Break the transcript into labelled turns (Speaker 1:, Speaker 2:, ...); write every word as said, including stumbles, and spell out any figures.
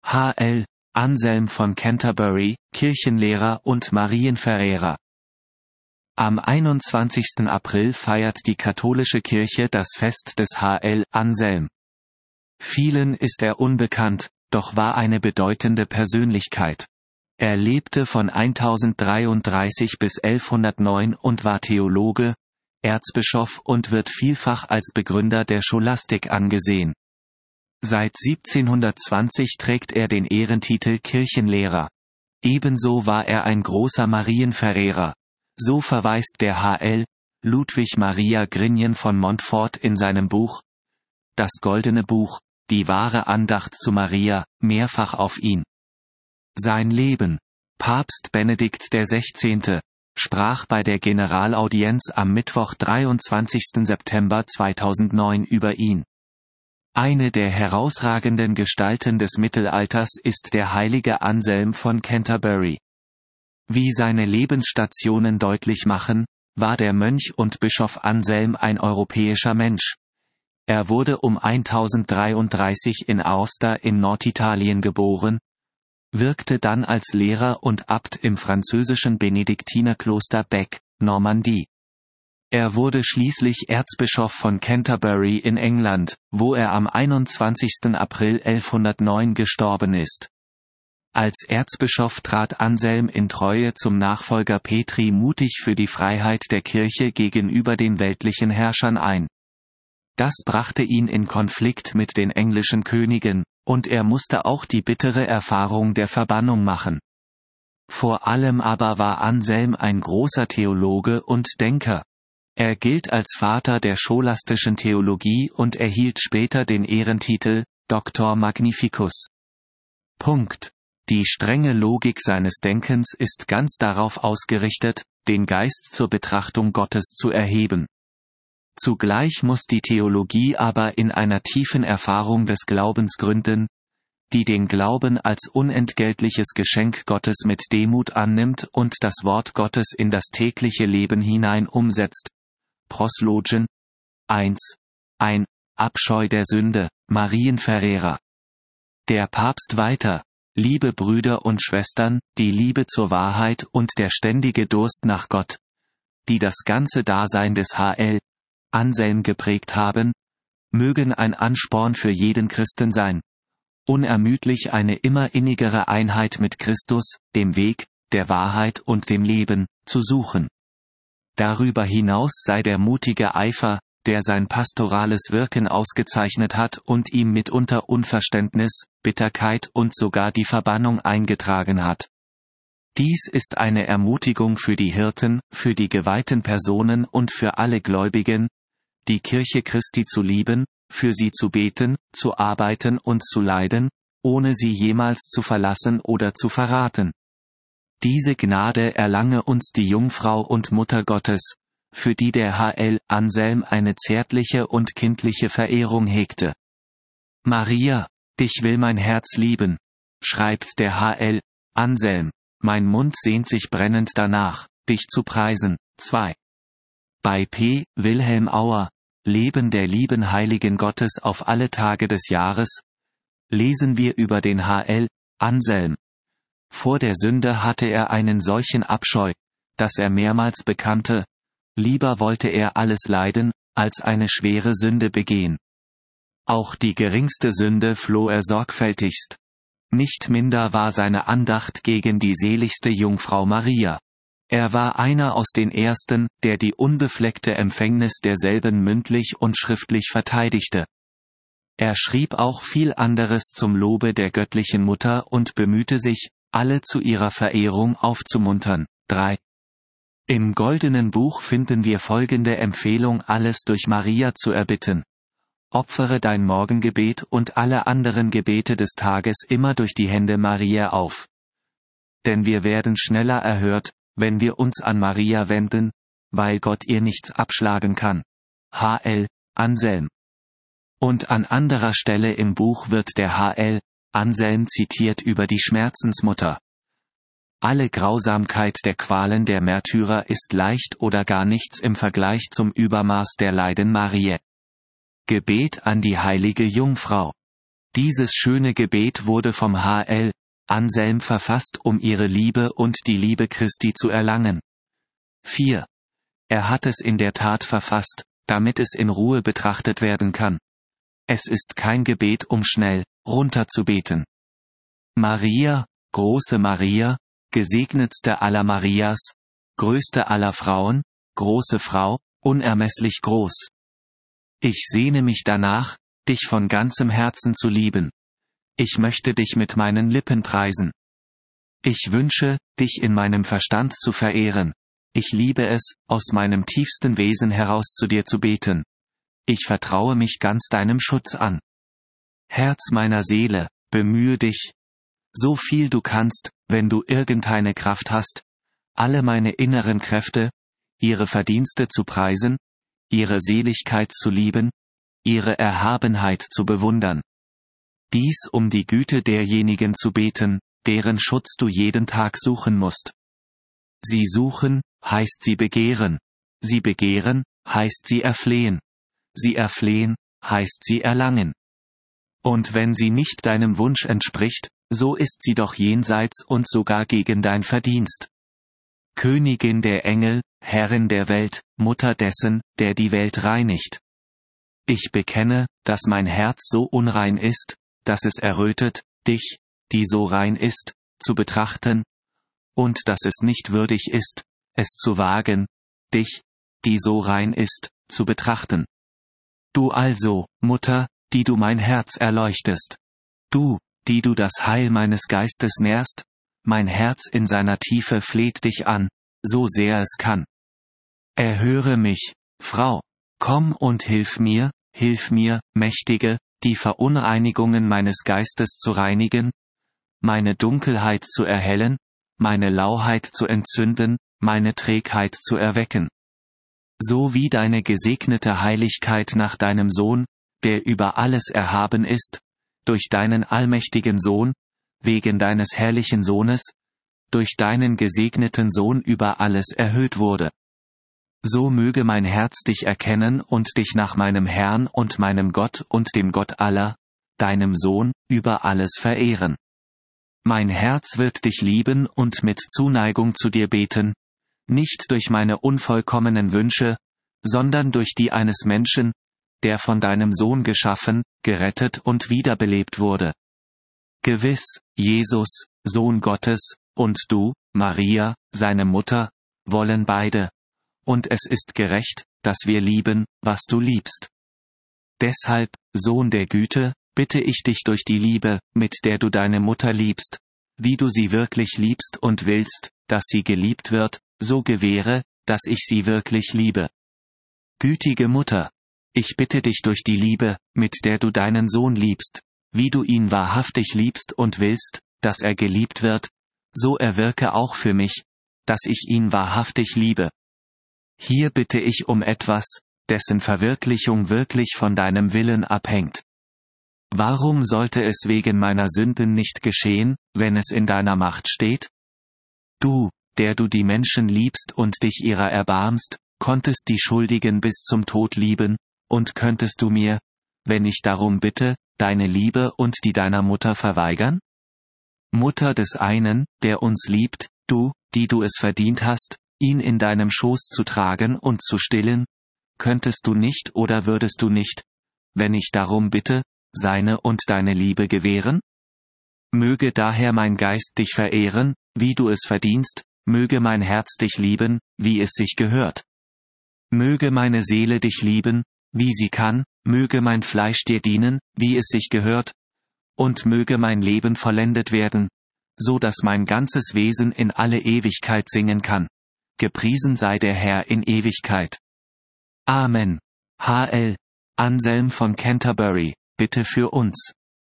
Speaker 1: H L Anselm von Canterbury, Kirchenlehrer und Marienverehrer. Am einundzwanzigsten April feiert die katholische Kirche das Fest des H L Anselm. Vielen ist er unbekannt, doch war eine bedeutende Persönlichkeit. Er lebte von tausenddreiunddreißig bis elfhundertneun und war Theologe, Erzbischof und wird vielfach als Begründer der Scholastik angesehen. Seit siebzehnhundertzwanzig trägt er den Ehrentitel Kirchenlehrer. Ebenso war er ein großer Marienverehrer. So verweist der H L Ludwig Maria Grignion von Montfort in seinem Buch Das Goldene Buch, die wahre Andacht zu Maria, mehrfach auf ihn. Sein Leben. Papst Benedikt der Sechzehnte sprach bei der Generalaudienz am Mittwoch dreiundzwanzigsten September zweitausendneun über ihn. Eine der herausragenden Gestalten des Mittelalters ist der heilige Anselm von Canterbury. Wie seine Lebensstationen deutlich machen, war der Mönch und Bischof Anselm ein europäischer Mensch. Er wurde um tausenddreiunddreißig in Aosta in Norditalien geboren, wirkte dann als Lehrer und Abt im französischen Benediktinerkloster Bec, Normandie. Er wurde schließlich Erzbischof von Canterbury in England, wo er am einundzwanzigsten April elfhundertneun gestorben ist. Als Erzbischof trat Anselm in Treue zum Nachfolger Petri mutig für die Freiheit der Kirche gegenüber den weltlichen Herrschern ein. Das brachte ihn in Konflikt mit den englischen Königen, und er musste auch die bittere Erfahrung der Verbannung machen. Vor allem aber war Anselm ein großer Theologe und Denker. Er gilt als Vater der scholastischen Theologie und erhielt später den Ehrentitel Doctor Magnificus. Punkt. Die strenge Logik seines Denkens ist ganz darauf ausgerichtet, den Geist zur Betrachtung Gottes zu erheben. Zugleich muss die Theologie aber in einer tiefen Erfahrung des Glaubens gründen, die den Glauben als unentgeltliches Geschenk Gottes mit Demut annimmt und das Wort Gottes in das tägliche Leben hinein umsetzt. Proslogen eins. Ein Abscheu der Sünde, Marienverehrer. Der Papst weiter: Liebe Brüder und Schwestern, die Liebe zur Wahrheit und der ständige Durst nach Gott, die das ganze Dasein des H L Anselm geprägt haben, mögen ein Ansporn für jeden Christen sein, unermüdlich eine immer innigere Einheit mit Christus, dem Weg, der Wahrheit und dem Leben, zu suchen. Darüber hinaus sei der mutige Eifer, der sein pastorales Wirken ausgezeichnet hat und ihm mitunter Unverständnis, Bitterkeit und sogar die Verbannung eingetragen hat. Dies ist eine Ermutigung für die Hirten, für die geweihten Personen und für alle Gläubigen, die Kirche Christi zu lieben, für sie zu beten, zu arbeiten und zu leiden, ohne sie jemals zu verlassen oder zu verraten. Diese Gnade erlange uns die Jungfrau und Mutter Gottes, für die der H L Anselm eine zärtliche und kindliche Verehrung hegte. Maria, dich will mein Herz lieben, schreibt der H L Anselm, mein Mund sehnt sich brennend danach, dich zu preisen. zwei. Bei P. Wilhelm Auer, Leben der lieben Heiligen Gottes auf alle Tage des Jahres, lesen wir über den H L Anselm. Vor der Sünde hatte er einen solchen Abscheu, dass er mehrmals bekannte, lieber wollte er alles leiden, als eine schwere Sünde begehen. Auch die geringste Sünde floh er sorgfältigst. Nicht minder war seine Andacht gegen die seligste Jungfrau Maria. Er war einer aus den Ersten, der die unbefleckte Empfängnis derselben mündlich und schriftlich verteidigte. Er schrieb auch viel anderes zum Lobe der göttlichen Mutter und bemühte sich, alle zu ihrer Verehrung aufzumuntern. drei. Im Goldenen Buch finden wir folgende Empfehlung, alles durch Maria zu erbitten. Opfere dein Morgengebet und alle anderen Gebete des Tages immer durch die Hände Maria auf. Denn wir werden schneller erhört, wenn wir uns an Maria wenden, weil Gott ihr nichts abschlagen kann. H L Anselm. Und an anderer Stelle im Buch wird der H L Anselm zitiert über die Schmerzensmutter. Alle Grausamkeit der Qualen der Märtyrer ist leicht oder gar nichts im Vergleich zum Übermaß der Leiden Mariä. Gebet an die heilige Jungfrau. Dieses schöne Gebet wurde vom H L Anselm verfasst, um ihre Liebe und die Liebe Christi zu erlangen. vier. Er hat es in der Tat verfasst, damit es in Ruhe betrachtet werden kann. Es ist kein Gebet, um schnell runterzubeten. Maria, große Maria, gesegnetste aller Marias, größte aller Frauen, große Frau, unermesslich groß. Ich sehne mich danach, dich von ganzem Herzen zu lieben. Ich möchte dich mit meinen Lippen preisen. Ich wünsche, dich in meinem Verstand zu verehren. Ich liebe es, aus meinem tiefsten Wesen heraus zu dir zu beten. Ich vertraue mich ganz deinem Schutz an. Herz meiner Seele, bemühe dich, so viel du kannst, wenn du irgendeine Kraft hast, alle meine inneren Kräfte, ihre Verdienste zu preisen, ihre Seligkeit zu lieben, ihre Erhabenheit zu bewundern. Dies um die Güte derjenigen zu beten, deren Schutz du jeden Tag suchen musst. Sie suchen, heißt sie begehren. Sie begehren, heißt sie erflehen. Sie erflehen, heißt sie erlangen. Und wenn sie nicht deinem Wunsch entspricht, so ist sie doch jenseits und sogar gegen dein Verdienst. Königin der Engel, Herrin der Welt, Mutter dessen, der die Welt reinigt. Ich bekenne, dass mein Herz so unrein ist, dass es errötet, dich, die so rein ist, zu betrachten, und dass es nicht würdig ist, es zu wagen, dich, die so rein ist, zu betrachten. Du also, Mutter, die du mein Herz erleuchtest. Du, die du das Heil meines Geistes nährst, mein Herz in seiner Tiefe fleht dich an, so sehr es kann. Erhöre mich, Frau, komm und hilf mir, hilf mir, Mächtige, die Verunreinigungen meines Geistes zu reinigen, meine Dunkelheit zu erhellen, meine Lauheit zu entzünden, meine Trägheit zu erwecken. So wie deine gesegnete Heiligkeit nach deinem Sohn, der über alles erhaben ist, durch deinen allmächtigen Sohn, wegen deines herrlichen Sohnes, durch deinen gesegneten Sohn über alles erhöht wurde. So möge mein Herz dich erkennen und dich nach meinem Herrn und meinem Gott und dem Gott aller, deinem Sohn, über alles verehren. Mein Herz wird dich lieben und mit Zuneigung zu dir beten, nicht durch meine unvollkommenen Wünsche, sondern durch die eines Menschen, der von deinem Sohn geschaffen, gerettet und wiederbelebt wurde. Gewiss, Jesus, Sohn Gottes, und du, Maria, seine Mutter, wollen beide, und es ist gerecht, dass wir lieben, was du liebst. Deshalb, Sohn der Güte, bitte ich dich durch die Liebe, mit der du deine Mutter liebst, wie du sie wirklich liebst und willst, dass sie geliebt wird, so gewähre, dass ich sie wirklich liebe. Gütige Mutter, ich bitte dich durch die Liebe, mit der du deinen Sohn liebst, wie du ihn wahrhaftig liebst und willst, dass er geliebt wird, so erwirke auch für mich, dass ich ihn wahrhaftig liebe. Hier bitte ich um etwas, dessen Verwirklichung wirklich von deinem Willen abhängt. Warum sollte es wegen meiner Sünden nicht geschehen, wenn es in deiner Macht steht? Du, der du die Menschen liebst und dich ihrer erbarmst, konntest die Schuldigen bis zum Tod lieben, und könntest du mir, wenn ich darum bitte, deine Liebe und die deiner Mutter verweigern? Mutter des einen, der uns liebt, du, die du es verdient hast, ihn in deinem Schoß zu tragen und zu stillen, könntest du nicht oder würdest du nicht, wenn ich darum bitte, seine und deine Liebe gewähren? Möge daher mein Geist dich verehren, wie du es verdienst, möge mein Herz dich lieben, wie es sich gehört. Möge meine Seele dich lieben, wie sie kann, möge mein Fleisch dir dienen, wie es sich gehört, und möge mein Leben vollendet werden, so dass mein ganzes Wesen in alle Ewigkeit singen kann. Gepriesen sei der Herr in Ewigkeit. Amen. H L Anselm von Canterbury, bitte für uns.